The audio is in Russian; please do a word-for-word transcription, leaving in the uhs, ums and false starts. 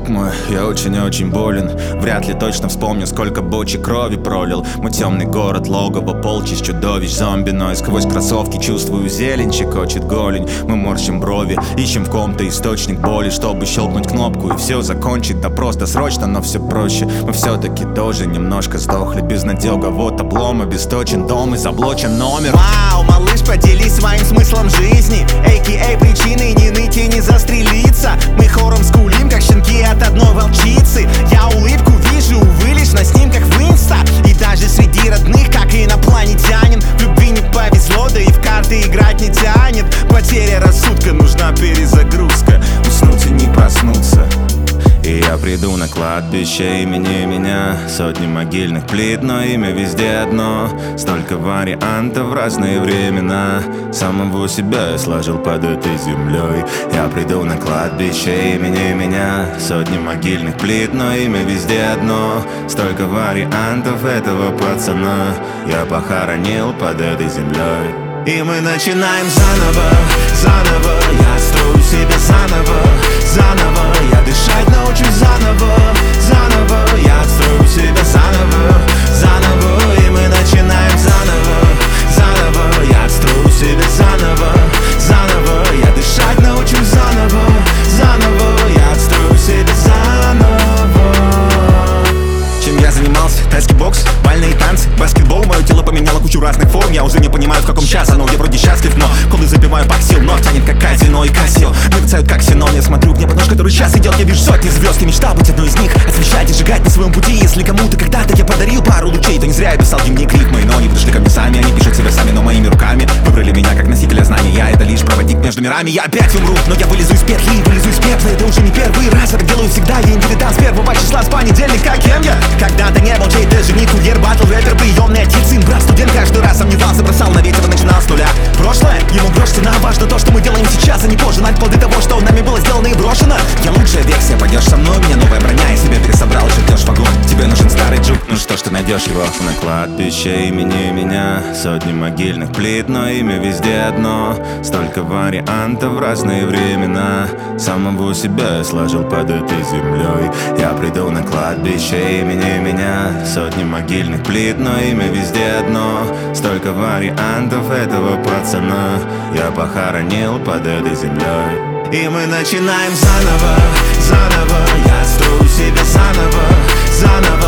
друг мой, я очень-очень болен. Вряд ли точно вспомню, сколько бочек крови пролил. Мой темный город, логово, полчищ чудовищ, зомби. Но и сквозь кроссовки чувствую зелень, щекочет голень. Мы морщим брови, ищем в ком-то источник боли, чтобы щелкнуть кнопку и все закончить. Да просто срочно, но все проще. Мы все-таки тоже немножко сдохли. Безнадега, вот облом, обесточен дом и заблочен номер. Вау, малыш, поделись своим смыслом жизни, а ка а причиной не ныть и не застрелиться. Мы хором скулим, как щенки от одной волчицы. Я улыбку вижу, увы, лишь на снимках в инста. И даже среди родных, как инопланетянин. В любви не повезло, да и в карты играть не тянет. Потеря рассудка, нужна перезагрузка. Уснуть и не проснуться. И я приду на кладбище имени меня. Сотни могильных плит, но имя везде одно. Столько вариантов в разные времена. Самого себя я сложил под этой землей. Я приду на кладбище имени меня. Сотни могильных плит, но имя везде одно. Столько вариантов этого пацана я похоронил под этой землей. И мы начинаем заново, заново. Я строю себя заново, заново. Я дышать научусь заново, заново. Я строю себя заново, заново. И мы начинаем заново, заново. Я строю себя заново, заново. Я дышать научусь заново, заново. Я строю себя заново. Чем я занимался? Тайский бокс, бальные танцы, баскетбол. Мое тело поменяло кучу разных форм. Я уже не понимаю, в каком час оно. Я вроде счастлив, но колы забиваю пак сил. Но тянет как казино и кассио. Мерцают как синон. Я смотрю в небо нож, который сейчас идет. Я вижу сотни звезд и мечтал быть одной из них. Освещать и сжигать на своем пути. Если кому-то когда-то я подарил пару лучей, то не зря я писал дневник риф мои. Но они пришли ко мне сами, они пишут себя сами, но моими руками. Выбрали меня как носителя знаний. Я это лишь проводник между мирами. Я опять умру, но я вылезу из петли, вылезу из пепла. Это уже не первый раз, я так делаю всегда. Я индивидан с первого числа, с понедельника. Кем я? Когда-то не был чей, даже не курьер, батл, рэпер, приемный отец, сын, брат, студент. Каждый раз сомневался, бросал на ветер и начинал с нуля. Прошлое, ему брошено, важно то, что мы делаем сейчас, а не позже. Над плоды того, что нами было сделано и брошено. Я лучшая версия, пойдешь со мной, у меня новая броня. Я себя пересобрал, еще ждешь вагон. Тебе нужен старый джук, ну что ж ты найдешь его? На кладбище имени меня. Сотни могильных плит, но имя везде одно. Столько вариантов в разные времена. Самого себя я сложил под этой землей. Я приду на кладбище имени меня. Сотни могильных плит, но имя везде одно. Столько вариантов этого пацана я похоронил под этой землей. И мы начинаем заново, заново. Я строю себя заново, заново.